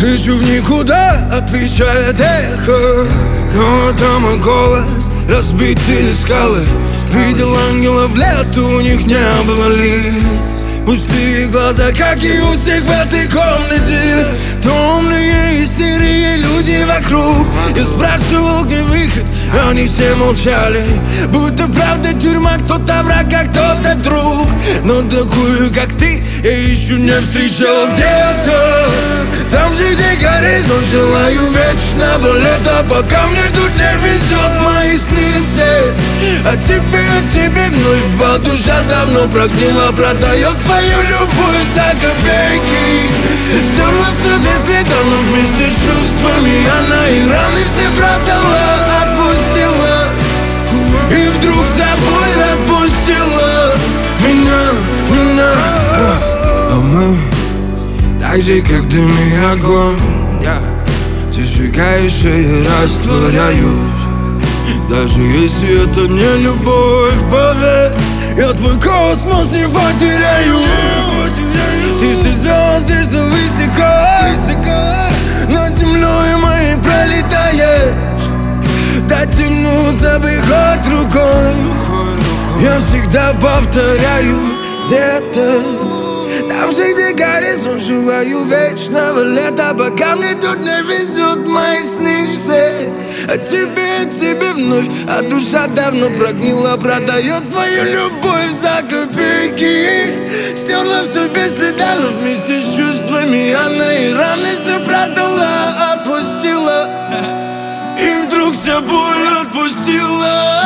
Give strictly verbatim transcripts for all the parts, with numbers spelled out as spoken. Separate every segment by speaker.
Speaker 1: Кричу в никуда, отвечает эхо. Но это мой голос, разбитые скалы. Видел ангелов, лету у них не было лиц. Пустые глаза, как и у всех в этой комнате. Томные и серые люди вокруг. Я спрашивал, где выход, они все молчали. Будто правда тюрьма, кто-то враг, а кто-то друг. Но такую, как ты, я еще не встречал где-то. Там же, где горизонт, желаю вечного лета. Пока мне тут не везет, мои сны все. А тебе, а тебе вновь душа давно прогнила. Продает свою любовь за копейки. Стерла все без следа, но вместе с чувствами она и раны все продала, отпустила. И вдруг вся боль отпустила меня, меня. А мы так же, как дым и огонь. Ты сжигаешь, и я растворяюсь. Даже если это не любовь, поверь, я твой космос не потеряю. Ты все звезды, что высоко над землей моей пролетаешь. Дотянуться бы хоть рукой. Я всегда повторяю где-то. Там же, где горизонт, желаю вечного лета. Пока мне тут не везет, мои сны все. А тебе, а тебе вновь, а душа давно прогнила. Продает свою любовь за копейки. Стерла все без следа, но вместе с чувствами она и раны все продала, отпустила. И вдруг вся боль отпустила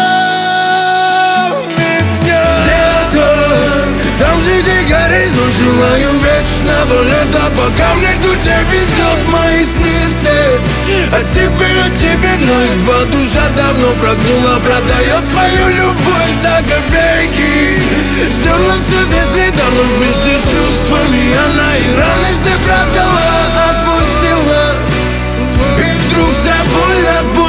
Speaker 1: меня. Где-то там же, где горизонт, желаю вечного лета. Пока мне тут не везет, мои сны все. А тебе, а тебе вновь душа давно прогнула. Продает свою любовь за копейки. Стерла все без следа, но вместе с чувствами она и раны все продала, отпустила. И вдруг вся боль отпустила.